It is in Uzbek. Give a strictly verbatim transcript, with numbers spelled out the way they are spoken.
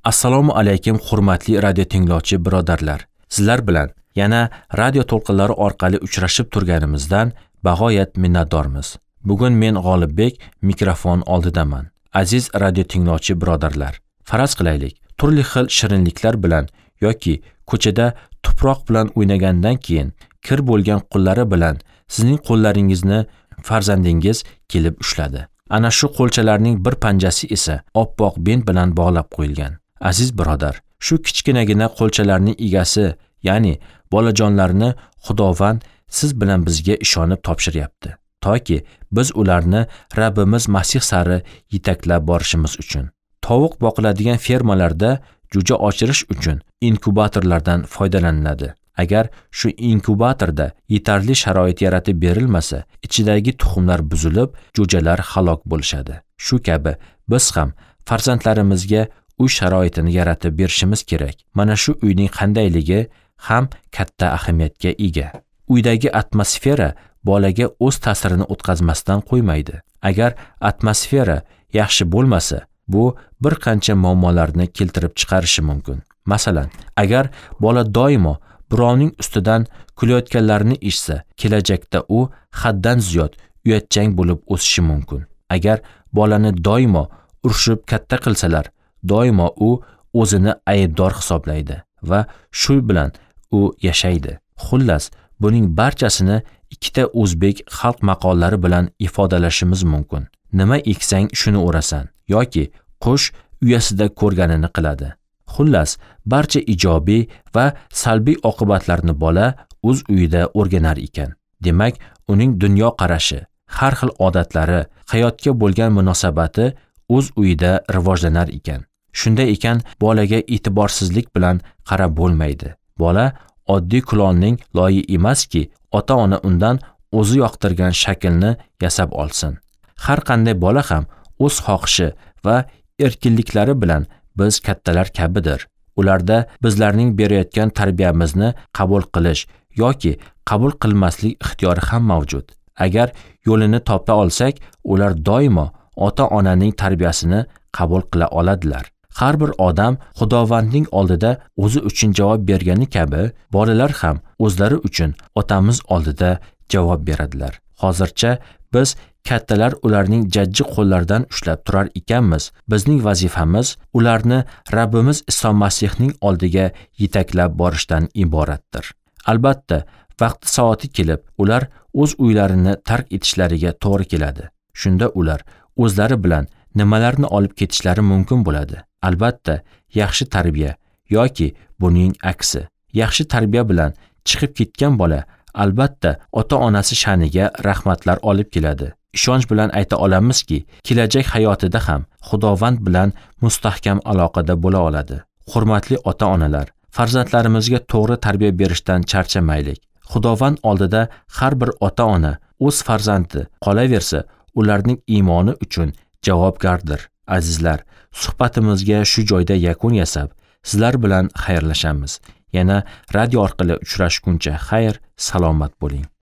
Assalomu alaykum hurmatli radio tinglovchi birodarlar. Sizlar bilan yana radio to'lqinlari orqali uchrashib turganimizdan bag'oyat minnatdormiz. Bugun men G'olibbek mikrofon oldidaman. Aziz radio tinglovchi birodarlar, faraz qilaylik, turli xil shirinliklar bilan yoki ko'chada tuproq bilan o'ynagandan keyin kir bo'lgan qo'llari bilan sizning qo'llaringizni farzandingiz kelib ushladi. Ana shu qo'lchalarning bir panjasi esa oppoq bent bilan bog'lab qo'yilgan. Aziz birodar, shu kichkinagina qo'lchalarning egasi, ya'ni bolajonlarni Xudovand siz bilan bizga ishonib topshiryapti, toki biz ularni Rabbimiz Masih sari yetaklab borishimiz uchun. Tovuq boqiladigan fermalarda jo'ja ochirish uchun inkubatorlardan foydalaniladi. Agar shu inkubatorda yetarli sharoit yaratib berilmasa, ichidagi tuxumlar buzilib, jo'jalar halok bo'lishadi. Shu kabi biz ham farzandlarimizga uy sharoitini yaratib berishimiz kerak. Mana shu uyning qandayligi ham katta ahamiyatga ega. Uydagi atmosfera bolaga o'z ta'sirini o'tkazmasdan qo'ymaydi. Agar atmosfera yaxshi bo'lmasa, bu bir qancha muammolarni keltirib chiqarishi mumkin. Masalan, agar bola doimo birovning ustidan kulayotganlarini eshitsa, kelajakda u haddan ziyod uyatchang bo'lib o'sishi mumkin. Agar bolani doimo urishib katta qilsalar, doimo u o'zini aybdor hisoblaydi va shu bilan u yashaydi. Xullas, buning barchasini ikkita o'zbek xalq maqollari bilan ifodalashimiz mumkin. Nima eksang shuni o'rasan yoki qush uyasida ko'rganini qiladi. Xullas, barcha ijobiy va salbiy oqibatlarni bola o'z uyida o'rganar ekan. Demak, uning dunyo qarashi, har xil odatlari, hayotga bo'lgan munosabati o'z uyida rivojlanar ekan. Shunda ekan bolaga e'tiborsizlik bilan qarab bo'lmaydi. Bola oddiy kulolning loyi emaski, ota-ona undan o'zi yoqtirgan shaklni yasab olsin. Har qanday bola ham o'z xohishi va erkinliklari bilan biz kattalar kabidir. Ularda bizlarning berayotgan tarbiyamizni qabul qilish yoki qabul qilmaslik ixtiyori ham mavjud. Agar yo'lini topa olsak, ular doimo ota-onaning tarbiyasini qabul qila oladilar. Har bir odam Xudovandning oldida o'zi uchun javob bergani kabi, bolalar ham o'zlari uchun otamiz oldida javob beradilar. Hozircha biz kattalar ularning jajji qo'llaridan ushlab turar ekanmiz. Bizning vazifamiz ularni Rabbimiz Iso Masihning oldiga yetaklab borishdan iboratdir. Albatta, vaqti soati kelib, ular o'z uylarini tark etishlariga to'g'ri keladi. Shunda ular o'zlari bilan nimalarni olib ketishlari mumkin bo'ladi. Albatta, yaxshi tarbiya yoki buning aksi. Yaxshi tarbiya bilan chiqib ketgan bola albatta ota-onasi sha'niga rahmatlar olib keladi. Ishonch bilan ayta olamizki, kelajak hayotida ham Xudovand bilan mustahkam aloqada bo'la oladi. Hurmatli ota-onalar, farzandlarimizga to'g'ri tarbiya berishdan charchamaylik. Xudovand oldida har bir ota-ona o'z farzandi qolaversa, ularning iymoni uchun javobgardir. Azizlar, suhbatimizga shu joyda yakun yasab, sizlar bilan xayrlashamiz. Yana radio orqali uchrashguncha xayr, salomat bo'ling.